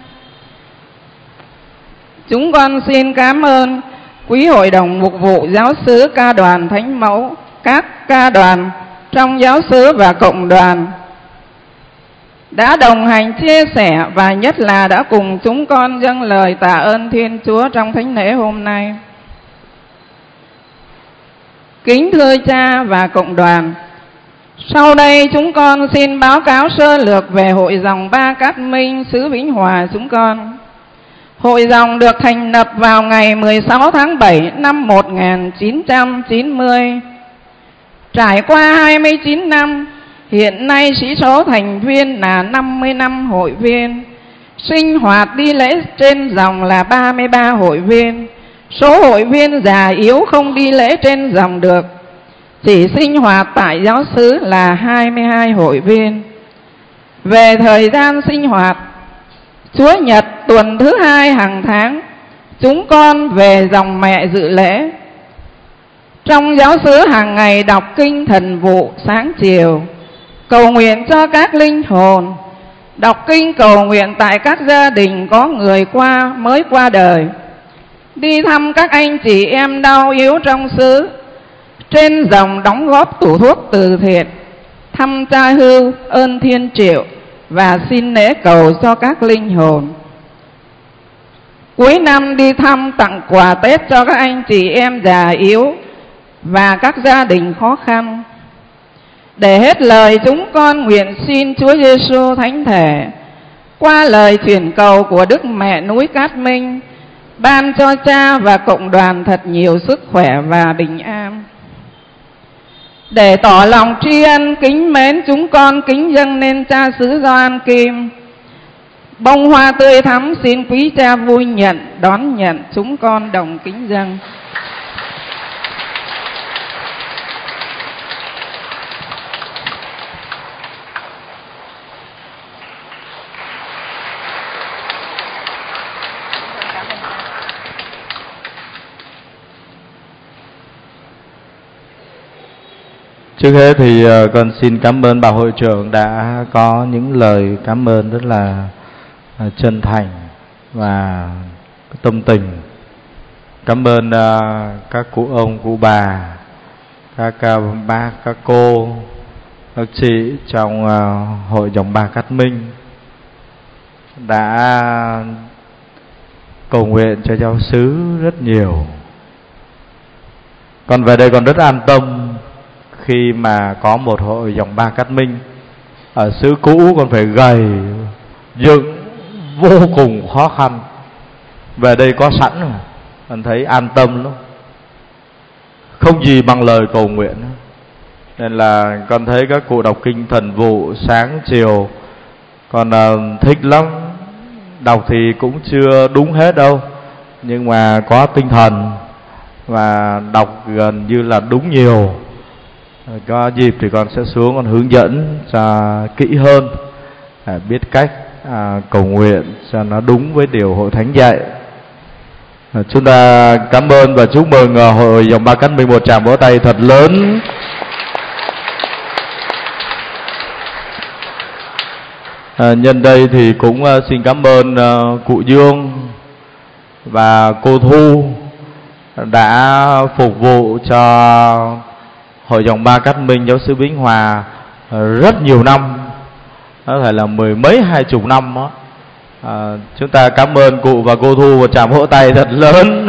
Chúng con xin cảm ơn quý hội đồng mục vụ giáo xứ ca đoàn Thánh Mẫu, các ca đoàn trong giáo xứ và cộng đoàn đã đồng hành chia sẻ và nhất là đã cùng chúng con dâng lời tạ ơn Thiên Chúa trong thánh lễ hôm nay. Kính thưa cha và cộng đoàn, sau đây chúng con xin báo cáo sơ lược về hội dòng Ba Cát Minh xứ Vĩnh Hòa chúng con. Hội dòng được thành lập vào ngày 16 tháng 7 năm 1990. Trải qua 29 năm, hiện nay sĩ số thành viên là 55 hội viên. Sinh hoạt đi lễ trên dòng là 33 hội viên. Số hội viên già yếu không đi lễ trên dòng được, chỉ sinh hoạt tại giáo xứ là 22 hội viên. Về thời gian sinh hoạt, Chúa Nhật tuần thứ 2 hàng tháng, chúng con về dòng mẹ dự lễ. Trong giáo xứ hàng ngày đọc kinh thần vụ sáng chiều, cầu nguyện cho các linh hồn, đọc kinh cầu nguyện tại các gia đình có người mới qua đời, đi thăm các anh chị em đau yếu trong xứ, trên dòng đóng góp tủ thuốc từ thiện, thăm cha hưu ơn Thiên Triệu và xin lễ cầu cho các linh hồn. Cuối năm đi thăm tặng quà Tết cho các anh chị em già yếu và các gia đình khó khăn. Để hết lời, chúng con nguyện xin Chúa Giêsu Thánh Thể qua lời truyền cầu của Đức Mẹ núi Cát Minh ban cho cha và cộng đoàn thật nhiều sức khỏe và bình an. Để tỏ lòng tri ân kính mến, chúng con kính dâng lên cha xứ Gioan Kim bông hoa tươi thắm, xin quý cha vui nhận đón nhận, chúng con đồng kính dâng. Trước hết thì con xin cảm ơn bà hội trưởng đã có những lời cảm ơn rất là chân thành và tâm tình. Cảm ơn các cụ ông, cụ bà, các bác, các cô, các chị trong hội dòng Ba Cát Minh đã cầu nguyện cho giáo xứ rất nhiều. Con về đây con rất an tâm khi mà có một hội dòng Ba Cát Minh. Ở xứ cũ con phải gầy dựng vô cùng khó khăn, về đây có sẵn rồi, con thấy an tâm lắm, không gì bằng lời cầu nguyện. Nên là con thấy các cụ đọc kinh thần vụ sáng chiều con thích lắm. Đọc thì cũng chưa đúng hết đâu, nhưng mà có tinh thần và đọc gần như là đúng nhiều. Có dịp thì con sẽ xuống con hướng dẫn cho kỹ hơn, biết cách cầu nguyện cho nó đúng với điều hội thánh dạy. Chúng ta cảm ơn và chúc mừng hội dòng Ba Cát Minh một tràng vỗ tay thật lớn. Nhân đây thì cũng xin cảm ơn cụ Dương và cô Thu đã phục vụ cho hội dòng Ba Cát Minh giáo xứ Vĩnh Hòa rất nhiều năm, có thể là mười mấy 20 năm đó. Chúng ta cảm ơn cụ và cô Thu một tràng vỗ tay thật lớn.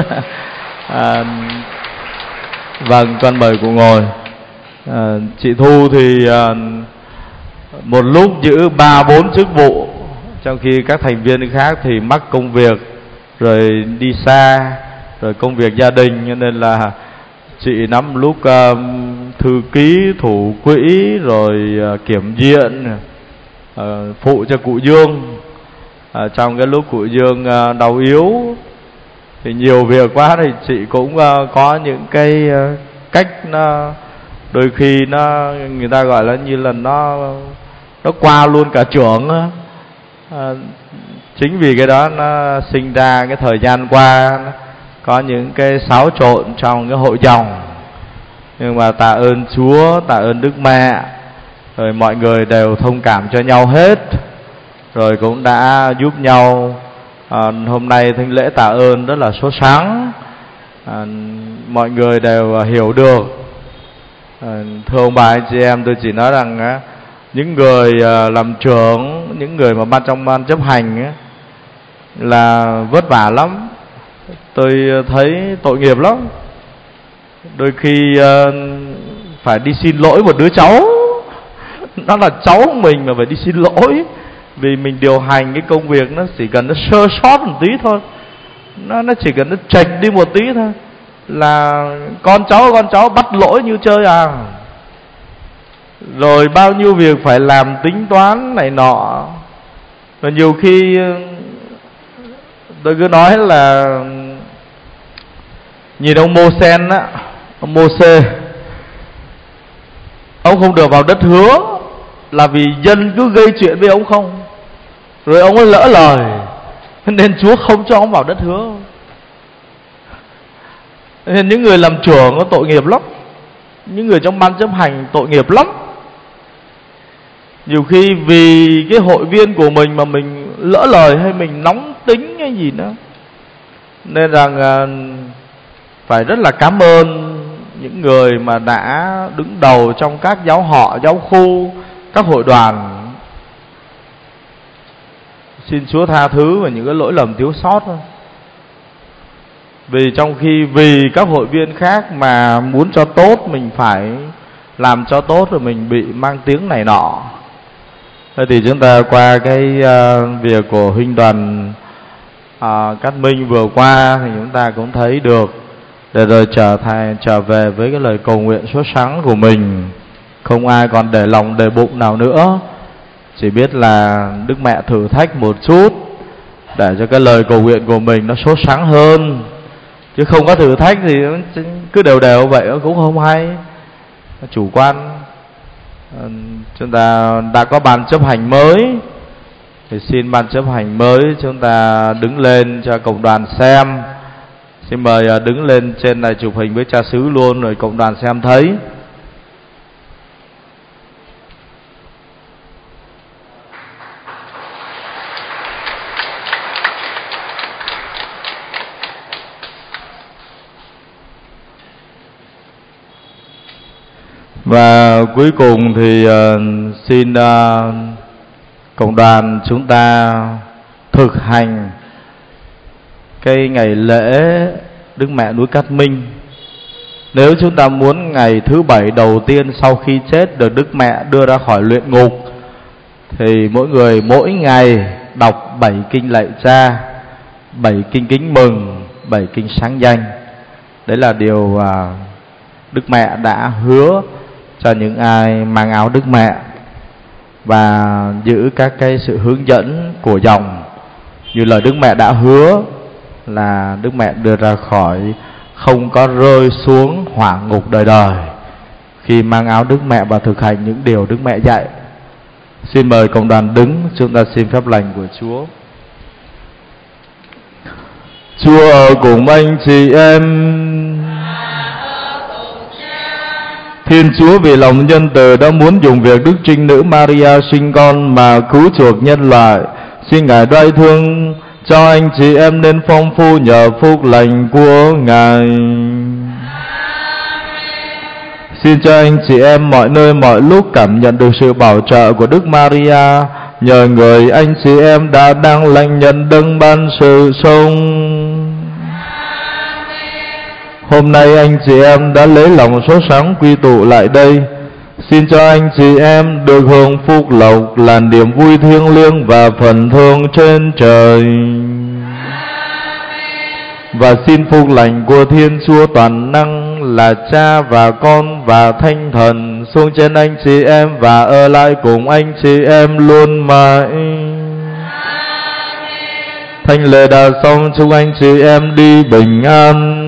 Vâng, con mời cụ ngồi. Chị Thu thì một lúc giữ 3-4 chức vụ, trong khi các thành viên khác thì mắc công việc rồi đi xa, rồi công việc gia đình, cho nên là chị nắm lúc thư ký, thủ quỹ, rồi kiểm diện, phụ cho cụ Dương. Trong cái lúc cụ Dương đau yếu thì nhiều việc quá, thì chị cũng có những cái cách nó đôi khi nó người ta gọi là như là nó qua luôn cả trưởng. Chính vì cái đó nó sinh ra cái thời gian qua có những cái xáo trộn trong cái hội dòng. Nhưng mà tạ ơn Chúa, tạ ơn Đức Mẹ, rồi mọi người đều thông cảm cho nhau hết, rồi cũng đã giúp nhau. Hôm nay thánh lễ tạ ơn rất là sốt sáng, mọi người đều hiểu được. Thưa ông bà anh chị em, tôi chỉ nói rằng những người làm trưởng, những người mà trong ban chấp hành là vất vả lắm. Tôi thấy tội nghiệp lắm. Đôi khi phải đi xin lỗi một đứa cháu, nó là cháu mình mà phải đi xin lỗi, vì mình điều hành cái công việc nó chỉ cần nó sơ sót một tí thôi, nó chỉ cần nó chệch đi một tí thôi là con cháu bắt lỗi như chơi à. Rồi bao nhiêu việc phải làm tính toán này nọ. Và nhiều khi tôi cứ nói là nhìn ông Mô-sen á, ông Mô-sê, ông không được vào đất hứa là vì dân cứ gây chuyện với ông không, rồi ông ấy lỡ lời nên Chúa không cho ông vào đất hứa. Nên những người làm trưởng có tội nghiệp lắm, những người trong ban chấp hành tội nghiệp lắm. Nhiều khi vì cái hội viên của mình mà mình lỡ lời hay mình nóng tính hay gì nữa. Nên rằng phải rất là cảm ơn những người mà đã đứng đầu trong các giáo họ, giáo khu, các hội đoàn. Xin Chúa tha thứ về những cái lỗi lầm thiếu sót thôi. Vì trong khi vì các hội viên khác mà muốn cho tốt, mình phải làm cho tốt, rồi mình bị mang tiếng này nọ. Thế thì chúng ta qua cái việc của huynh đoàn Cát Minh vừa qua thì chúng ta cũng thấy được, để rồi trở về với cái lời cầu nguyện sốt sắng của mình. Không ai còn để lòng để bụng nào nữa, chỉ biết là Đức Mẹ thử thách một chút để cho cái lời cầu nguyện của mình nó sốt sắng hơn. Chứ không có thử thách thì cứ đều đều vậy cũng không hay, chủ quan. Chúng ta đã có ban chấp hành mới thì xin ban chấp hành mới chúng ta đứng lên cho cộng đoàn xem. Xin mời đứng lên trên này chụp hình với cha xứ luôn, rồi cộng đoàn xem thấy. Và cuối cùng thì xin cộng đoàn chúng ta thực hành cái ngày lễ Đức Mẹ núi Cát Minh. Nếu chúng ta muốn ngày thứ 7 đầu tiên sau khi chết được Đức Mẹ đưa ra khỏi luyện ngục, thì mỗi người mỗi ngày đọc 7 kinh lạy Cha, 7 kinh kính mừng, 7 kinh sáng danh. Đấy là điều Đức Mẹ đã hứa cho những ai mang áo Đức Mẹ, và giữ các cái sự hướng dẫn của dòng như lời Đức Mẹ đã hứa là Đức Mẹ đưa ra khỏi, không có rơi xuống hỏa ngục đời đời khi mang áo Đức Mẹ và thực hành những điều Đức Mẹ dạy. Xin mời cộng đoàn đứng, chúng ta xin phép lành của Chúa. Chúa ở cùng anh chị em. Thiên Chúa vì lòng nhân từ đã muốn dùng việc Đức Trinh Nữ Maria sinh con mà cứu chuộc nhân loại. Xin Ngài đoái thương cho anh chị em nên phong phú nhờ phúc lành của Ngài. Xin cho anh chị em mọi nơi mọi lúc cảm nhận được sự bảo trợ của Đức Maria, nhờ người anh chị em đã đang lãnh nhận đấng ban sự sống. Hôm nay anh chị em đã lấy lòng sốt sáng quy tụ lại đây. Xin cho anh chị em được hưởng phúc lộc là niềm vui thiêng liêng và phần thưởng trên trời. Và xin phúc lành của Thiên Chúa toàn năng là Cha và Con và Thánh Thần xuống trên anh chị em và ở lại cùng anh chị em luôn mãi. Thánh lễ đã xong, chúc anh chị em đi bình an.